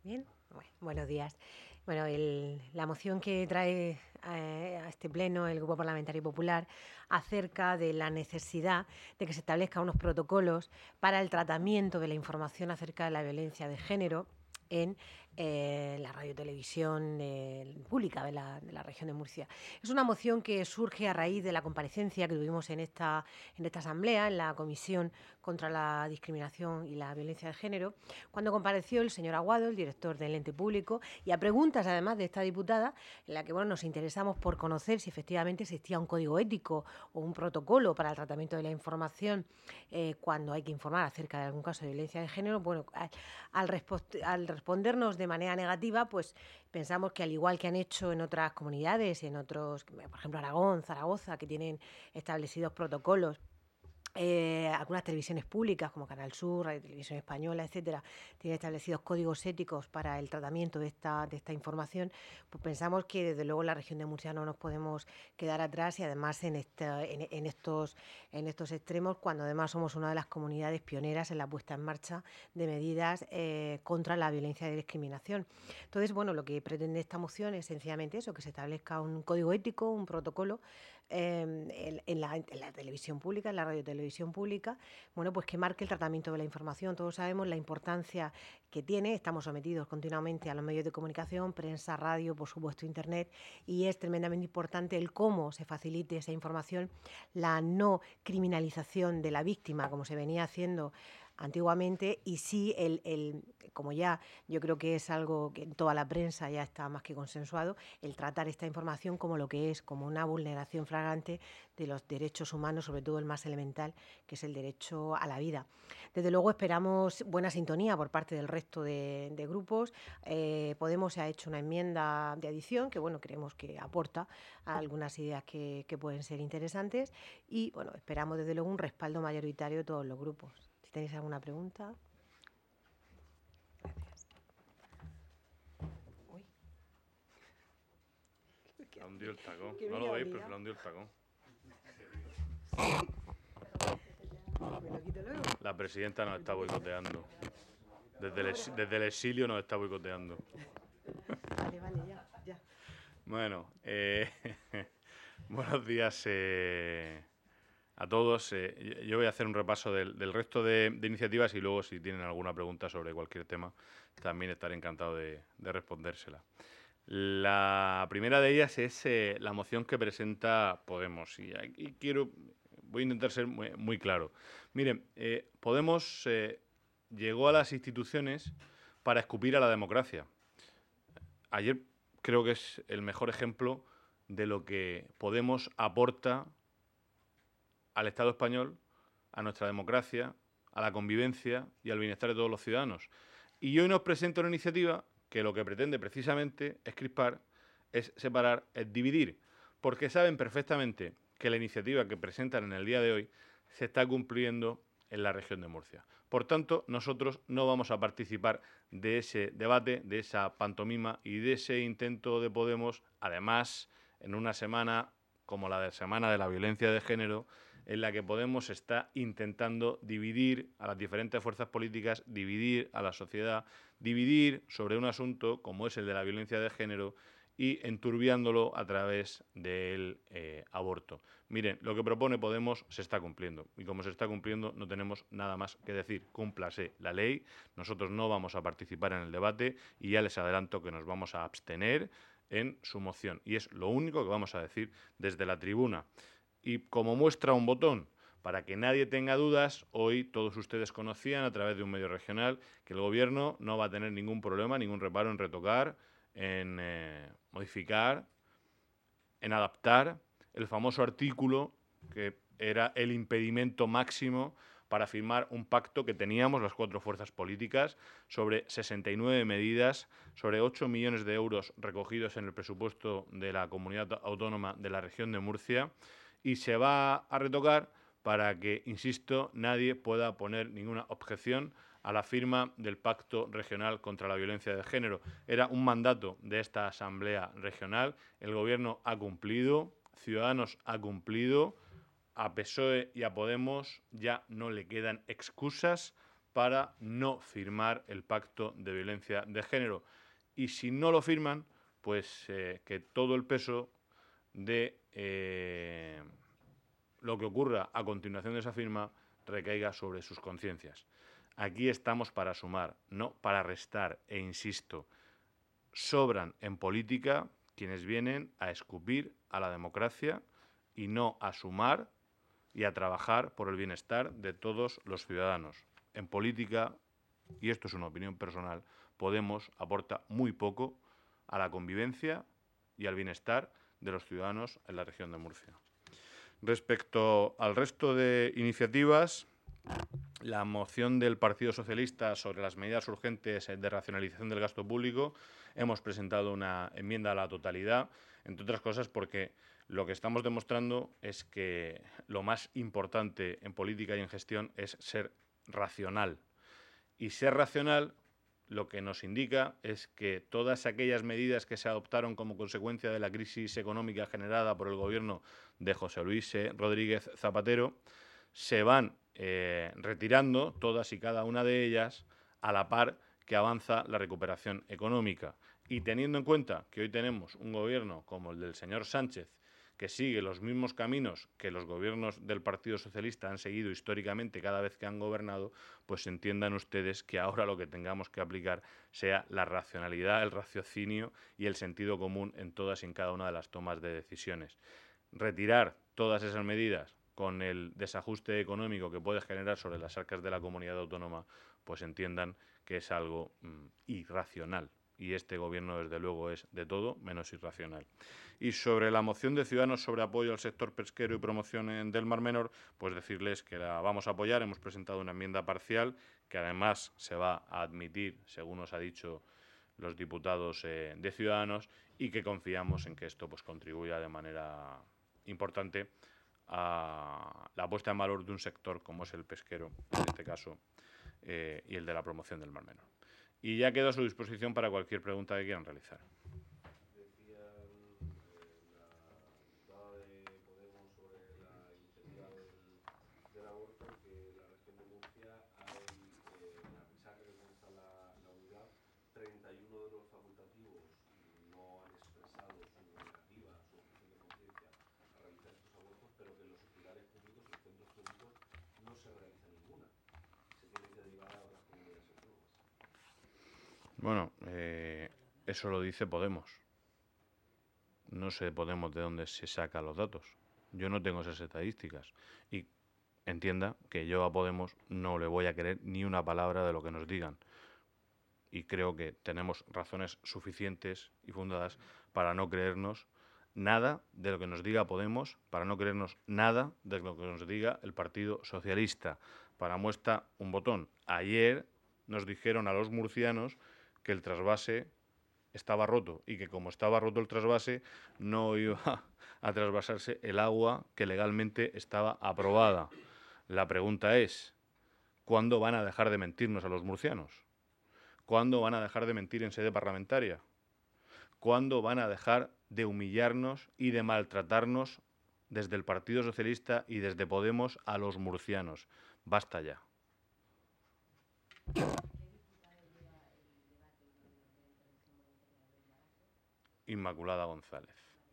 Bien, buenos días. Bueno, la moción que trae a este pleno el Grupo Parlamentario Popular acerca de la necesidad de que se establezcan unos protocolos para el tratamiento de la información acerca de la violencia de género en la radio y televisión pública de la región de Murcia. Es una moción que surge a raíz de la comparecencia que tuvimos en esta asamblea, en la Comisión contra la Discriminación y la Violencia de Género, cuando compareció el señor Aguado, el director del ente público, y a preguntas además de esta diputada, en la que nos interesamos por conocer si efectivamente existía un código ético o un protocolo para el tratamiento de la información cuando hay que informar acerca de algún caso de violencia de género. Bueno, al respondernos de manera negativa, pues pensamos que al igual que han hecho en otras comunidades, en otros, por ejemplo Aragón, Zaragoza, que tienen establecidos protocolos, algunas televisiones públicas como Canal Sur, Radio Televisión Española, etcétera, tienen establecidos códigos éticos para el tratamiento de esta información, pues pensamos que desde luego en la región de Murcia no nos podemos quedar atrás, y además en estos extremos, cuando además somos una de las comunidades pioneras en la puesta en marcha de medidas contra la violencia y discriminación. Entonces, bueno, lo que pretende esta moción es sencillamente eso, que se establezca un código ético, un protocolo en la televisión pública, en la radio televisión pública, bueno, pues que marque el tratamiento de la información. Todos sabemos la importancia que tiene, estamos sometidos continuamente a los medios de comunicación, prensa, radio, por supuesto internet, y es tremendamente importante el cómo se facilite esa información, la no criminalización de la víctima, como se venía haciendo antiguamente, y sí como ya yo creo que es algo que en toda la prensa ya está más que consensuado, el tratar esta información como lo que es, como una vulneración flagrante de los derechos humanos, sobre todo el más elemental, que es el derecho a la vida. Desde luego esperamos buena sintonía por parte del resto de grupos. Podemos ha hecho una enmienda de adición que, bueno, creemos que aporta algunas ideas que pueden ser interesantes, y, bueno, esperamos desde luego un respaldo mayoritario de todos los grupos. Si tenéis alguna pregunta. Gracias. Uy. Le hundió el tacón. No lo veis, pero se le hundió el tacón. ¿Me lo quito luego? La presidenta nos está boicoteando. Desde el exilio nos está boicoteando. Vale, ya. Bueno, buenos días a todos. Yo voy a hacer un repaso del resto de iniciativas, y luego, si tienen alguna pregunta sobre cualquier tema, también estaré encantado de respondérsela. La primera de ellas es la moción que presenta Podemos. Y aquí voy a intentar ser muy claro. Miren, Podemos llegó a las instituciones para escupir a la democracia. Ayer creo que es el mejor ejemplo de lo que Podemos aporta al Estado español, a nuestra democracia, a la convivencia y al bienestar de todos los ciudadanos. Y hoy nos presenta una iniciativa que lo que pretende precisamente es crispar, es separar, es dividir, porque saben perfectamente que la iniciativa que presentan en el día de hoy se está cumpliendo en la región de Murcia. Por tanto, nosotros no vamos a participar de ese debate, de esa pantomima y de ese intento de Podemos, además, en una semana como la de Semana de la Violencia de Género, en la que Podemos está intentando dividir a las diferentes fuerzas políticas, dividir a la sociedad, dividir sobre un asunto como es el de la violencia de género y enturbiándolo a través del aborto. Miren, lo que propone Podemos se está cumpliendo, y como se está cumpliendo no tenemos nada más que decir. Cúmplase la ley, nosotros no vamos a participar en el debate y ya les adelanto que nos vamos a abstener en su moción, y es lo único que vamos a decir desde la tribuna. Y como muestra un botón, para que nadie tenga dudas, hoy todos ustedes conocían a través de un medio regional que el Gobierno no va a tener ningún problema, ningún reparo en retocar, en modificar, en adaptar el famoso artículo que era el impedimento máximo para firmar un pacto que teníamos las cuatro fuerzas políticas sobre 69 medidas, sobre 8 millones de euros recogidos en el presupuesto de la comunidad autónoma de la región de Murcia, y se va a retocar para que, insisto, nadie pueda poner ninguna objeción a la firma del Pacto Regional contra la Violencia de Género. Era un mandato de esta Asamblea Regional, el Gobierno ha cumplido, Ciudadanos ha cumplido, a PSOE y a Podemos ya no le quedan excusas para no firmar el pacto de violencia de género. Y si no lo firman, pues que todo el peso de lo que ocurra a continuación de esa firma recaiga sobre sus conciencias. Aquí estamos para sumar, no para restar, e insisto, sobran en política quienes vienen a escupir a la democracia y no a sumar y a trabajar por el bienestar de todos los ciudadanos. En política, y esto es una opinión personal, Podemos aporta muy poco a la convivencia y al bienestar de los ciudadanos en la región de Murcia. Respecto al resto de iniciativas, la moción del Partido Socialista sobre las medidas urgentes de racionalización del gasto público, hemos presentado una enmienda a la totalidad, entre otras cosas porque lo que estamos demostrando es que lo más importante en política y en gestión es ser racional. Y ser racional lo que nos indica es que todas aquellas medidas que se adoptaron como consecuencia de la crisis económica generada por el gobierno de José Luis Rodríguez Zapatero se van retirando, todas y cada una de ellas, a la par que avanza la recuperación económica. Y teniendo en cuenta que hoy tenemos un gobierno como el del señor Sánchez, que sigue los mismos caminos que los gobiernos del Partido Socialista han seguido históricamente cada vez que han gobernado, pues entiendan ustedes que ahora lo que tengamos que aplicar sea la racionalidad, el raciocinio y el sentido común en todas y en cada una de las tomas de decisiones. Retirar todas esas medidas con el desajuste económico que puede generar sobre las arcas de la comunidad autónoma, pues entiendan que es algo irracional. Y este gobierno, desde luego, es de todo menos irracional. Y sobre la moción de Ciudadanos sobre apoyo al sector pesquero y promoción del Mar Menor, pues decirles que la vamos a apoyar. Hemos presentado una enmienda parcial que además se va a admitir, según nos ha dicho los diputados de Ciudadanos, y que confiamos en que esto pues contribuya de manera importante a la puesta en valor de un sector como es el pesquero, en este caso, y el de la promoción del Mar Menor. Y ya quedo a su disposición para cualquier pregunta que quieran realizar. Decía la diputada de Podemos sobre la iniciativa del aborto que en la región de Murcia hay, a pesar de que está la unidad, 31 de los facultativos no han expresado su negativa, su objeción de conciencia a realizar estos abortos, pero que en los hospitales públicos y centros públicos no se realiza ninguna. Se tiene que derivar a otras comunidades autónomas. Bueno, eso lo dice Podemos. No sé Podemos de dónde se saca los datos. Yo no tengo esas estadísticas. Y entienda que yo a Podemos no le voy a creer ni una palabra de lo que nos digan. Y creo que tenemos razones suficientes y fundadas para no creernos nada de lo que nos diga Podemos, para no creernos nada de lo que nos diga el Partido Socialista. Para muestra un botón. Ayer nos dijeron a los murcianos que el trasvase estaba roto y que como estaba roto el trasvase no iba a trasvasarse el agua que legalmente estaba aprobada. La pregunta es, ¿cuándo van a dejar de mentirnos a los murcianos? ¿Cuándo van a dejar de mentir en sede parlamentaria? ¿Cuándo van a dejar de humillarnos y de maltratarnos desde el Partido Socialista y desde Podemos a los murcianos? Basta ya. Inmaculada González.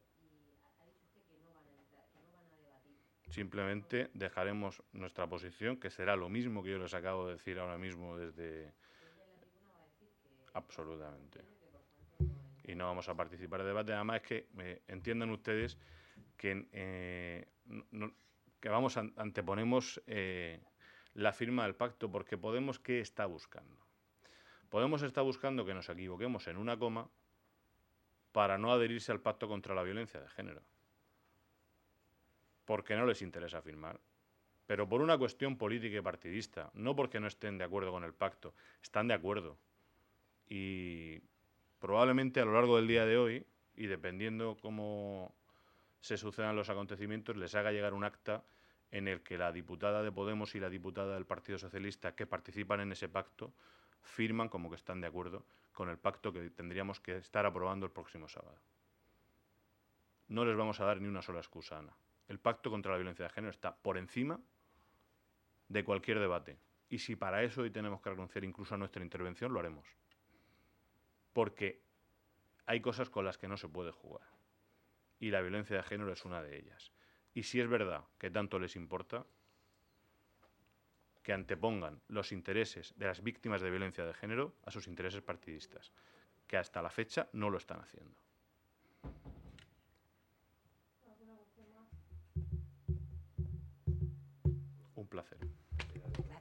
Simplemente dejaremos nuestra posición, que será lo mismo que yo les acabo de decir ahora mismo desde... Absolutamente. Y no vamos a participar en debate. Además es que entiendan ustedes que, anteponemos la firma del pacto, porque Podemos, ¿qué está buscando? Podemos está buscando que nos equivoquemos en una coma para no adherirse al pacto contra la violencia de género. Porque no les interesa firmar. Pero por una cuestión política y partidista, no porque no estén de acuerdo con el pacto, están de acuerdo. Y probablemente a lo largo del día de hoy, y dependiendo cómo se sucedan los acontecimientos, les haga llegar un acta en el que la diputada de Podemos y la diputada del Partido Socialista que participan en ese pacto firman como que están de acuerdo con el pacto que tendríamos que estar aprobando el próximo sábado. No les vamos a dar ni una sola excusa, Ana. El pacto contra la violencia de género está por encima de cualquier debate. Y si para eso hoy tenemos que renunciar incluso a nuestra intervención, lo haremos. Porque hay cosas con las que no se puede jugar. Y la violencia de género es una de ellas. Y si es verdad que tanto les importa, que antepongan los intereses de las víctimas de violencia de género a sus intereses partidistas, que hasta la fecha no lo están haciendo. Un placer.